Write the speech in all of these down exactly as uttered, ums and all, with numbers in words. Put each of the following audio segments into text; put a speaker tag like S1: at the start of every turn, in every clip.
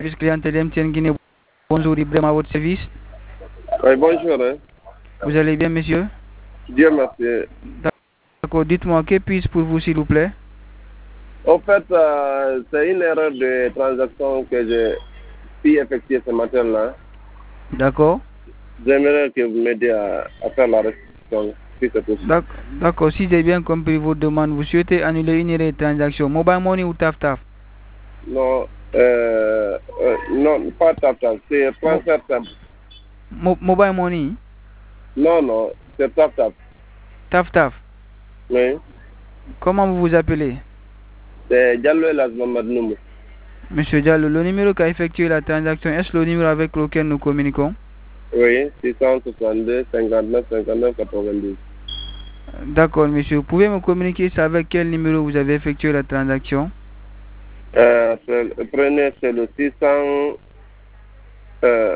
S1: service clientèle M T N Guinée. Bonjour Ibrahim à votre service.
S2: Oui, bonjour. Hein.
S1: Vous allez bien, monsieur?
S2: Dieu merci.
S1: D'accord, dites-moi, que puis-je pour vous, s'il vous plaît?
S2: En fait, euh, c'est une erreur de transaction que j'ai pu effectuer ce matin-là.
S1: D'accord.
S2: J'aimerais que vous m'aidiez à, à faire la restitution, si c'est possible.
S1: D'accord, si j'ai bien compris votre demande, vous souhaitez annuler une erreur de transaction, Mobile Money ou Taf Taf?
S2: Non, euh, euh, non, pas Taf Taf, c'est transfert simple.
S1: Mo mobile Money?
S2: Non, non, c'est Taf Taf.
S1: Taf Taf?
S2: Oui.
S1: Comment vous vous appelez?
S2: C'est Diallo El Mohamed Noumou.
S1: Monsieur Diallo, le numéro qui a effectué la transaction, est-ce le numéro avec lequel nous communiquons?
S2: Oui, six cent soixante-deux, cinquante-neuf, cinquante-neuf, quatre-vingt-dix.
S1: D'accord, monsieur. Vous pouvez me communiquer ça avec quel numéro vous avez effectué la transaction?
S2: Euh, le premier, c'est le six cents... Euh,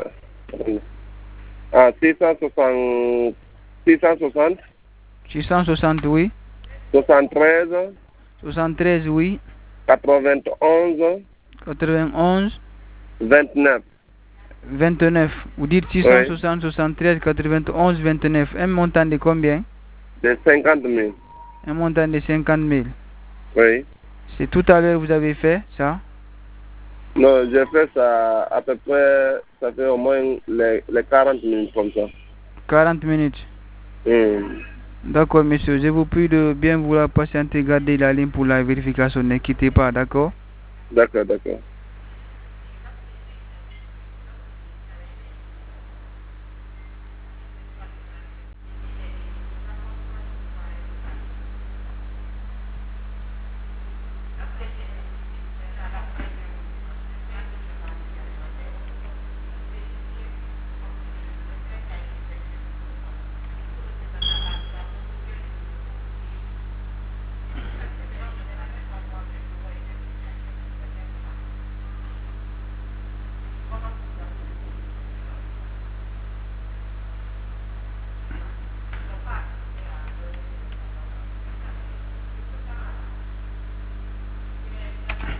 S2: ah, six cent soixante... six cent soixante.
S1: six cent soixante, oui.
S2: soixante-treize.
S1: soixante-treize, oui.
S2: quatre-vingt-onze.
S1: quatre-vingt-onze.
S2: vingt-neuf.
S1: vingt-neuf. Vous dites six cent soixante, soixante-treize, quatre-vingt-onze, vingt-neuf. Un montant de combien?
S2: De cinquante mille.
S1: Un montant de cinquante mille.
S2: Oui.
S1: C'est tout à l'heure que vous avez fait ça?
S2: Non, j'ai fait ça à peu près, ça fait au moins les, les quarante minutes comme ça.
S1: quarante minutes.
S2: Mm.
S1: D'accord, monsieur. Je vous prie de bien vouloir patienter, garder la ligne pour la vérification. Ne quittez pas, d'accord?
S2: D'accord, d'accord.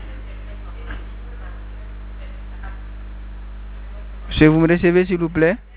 S1: Monsieur, vous me recevez, s'il vous plaît?